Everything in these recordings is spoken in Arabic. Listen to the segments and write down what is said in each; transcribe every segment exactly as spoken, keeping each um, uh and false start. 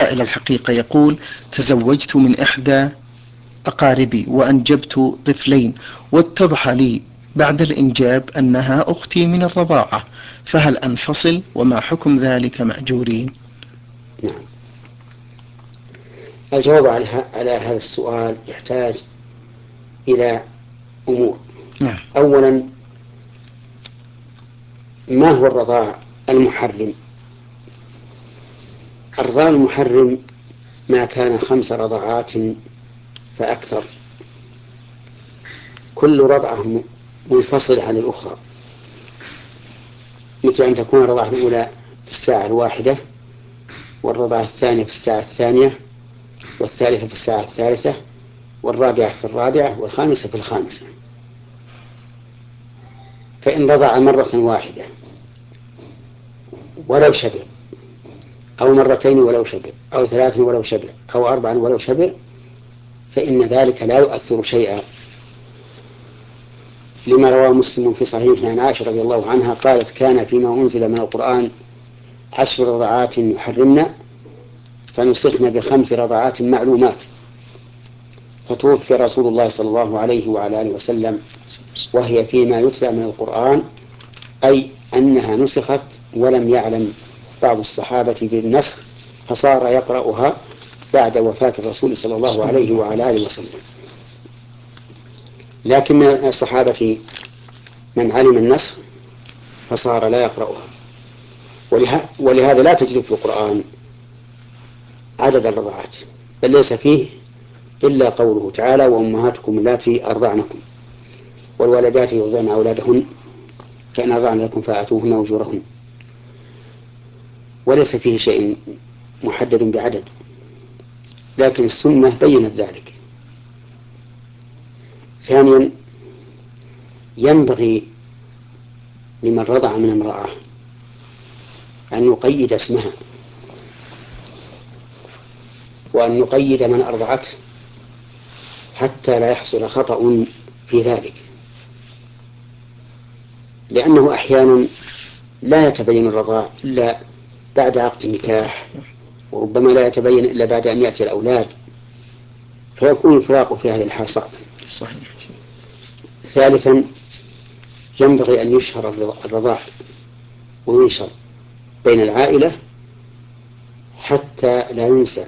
إلى الحقيقة. يقول: تزوجت من إحدى أقاربي وأنجبت طفلين، واتضح لي بعد الإنجاب أنها أختي من الرضاعة، فهل أنفصل؟ وما حكم ذلك مأجورين؟ نعم. الجواب على هذا السؤال يحتاج إلى أمور. نعم. أولا، ما هو الرضاع المحرم؟ الرضاع المحرم ما كان خمس رضعات فأكثر، كل رضعة منفصلة عن الأخرى، مثل أن تكون الرضعة الأولى في الساعة الواحدة، والرضعة الثانية في الساعة الثانية، والثالثة في الساعة الثالثة، والرابعة في الرابعة، والخامسة في الخامسة. فإن رضع مرة واحدة ولو شبع، أو مرتين ولو شبع، أو ثلاث ولو شبع، أو أربعا ولو شبع، فإن ذلك لا يؤثر شيئا، لما رواه مسلم في صحيحه عن عائشة رضي الله عنها قالت: كان فيما أنزل من القرآن عشر رضعات يحرمنا، فنسخنا بخمس رضعات معلومات، فتوفي رسول الله صلى الله عليه وعلى آله وسلم وهي فيما يتلى من القرآن، أي أنها نسخت ولم يعلم بعض الصحابة بالنسخ، فصار يقرأها بعد وفاة الرسول صلى الله عليه وعلى آله وسلم. لكن من الصحابة من علم النسخ فصار لا يقرأها، ولهذا لا تجد في القرآن عدد الرضعات، بل ليس فيه إلا قوله تعالى: وأمهاتكم اللاتي أرضعنكم والولدات يرضعن أولادهن فإن أرضعن لكم فآتوهن أجورهن، وليس فيه شيء محدد بعدد، لكن السنة بينت ذلك. ثانيا، ينبغي لمن رضع من امرأة أن يقيد اسمها، وأن يقيد من أرضعته حتى لا يحصل خطأ في ذلك، لأنه أحيانا لا يتبين الرضاع إلا بعد عقد النكاح، وربما لا يتبين إلا بعد أن يأتي الأولاد، فيكون الفراق في هذه الحال صعبا. صحيح. ثالثا، ينبغي أن يشهر الرضاع وينشر بين العائلة حتى لا ينسى،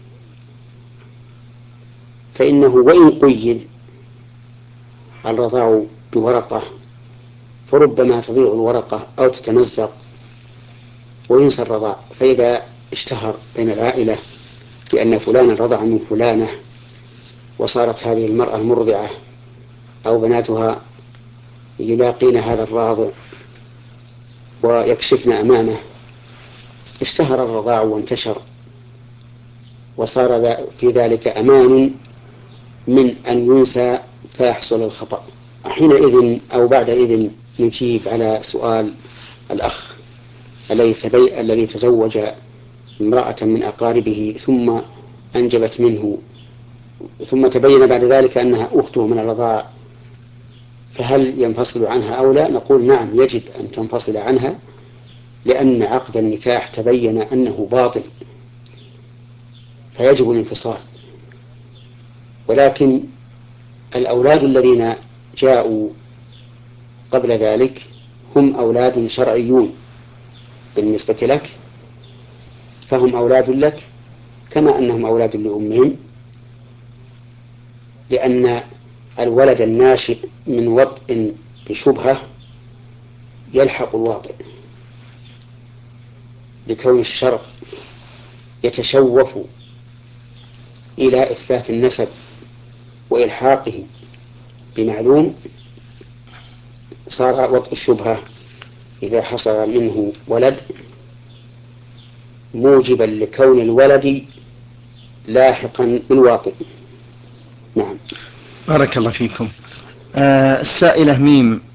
فإنه وإن قيد الرضاع بورقة فربما تضيع الورقة أو تتمزق وينسى الرضاع، فإذا اشتهر بين العائلة بأن فلانا رضع من فلانة، وصارت هذه المرأة المرضعة أو بناتها يلاقين هذا الراضع ويكشفن أمامه، اشتهر الرضاع وانتشر، وصار في ذلك أمان من أن ينسى فيحصل الخطأ. حينئذ أو بعد إذن نجيب على سؤال الأخ الذي تزوج امرأة من أقاربه ثم أنجبت منه، ثم تبين بعد ذلك أنها أخته من الرضاع، فهل ينفصل عنها أو لا؟ نقول نعم، يجب أن تنفصل عنها، لأن عقد النكاح تبين أنه باطل، فيجب الانفصال. ولكن الأولاد الذين جاءوا قبل ذلك هم أولاد شرعيون بالنسبة لك، فهم أولاد لك كما أنهم أولاد لأمهم، لأن الولد الناشئ من وطء بشبهة يلحق الواطئ، لكون الشرع يتشوف إلى إثبات النسب وإلحاقه بمعلوم، صار وطء الشبهة إذا حصل منه ولد موجبا لكون الولد لاحقا بالواطئ. نعم. بارك الله فيكم. آه السائلة ميم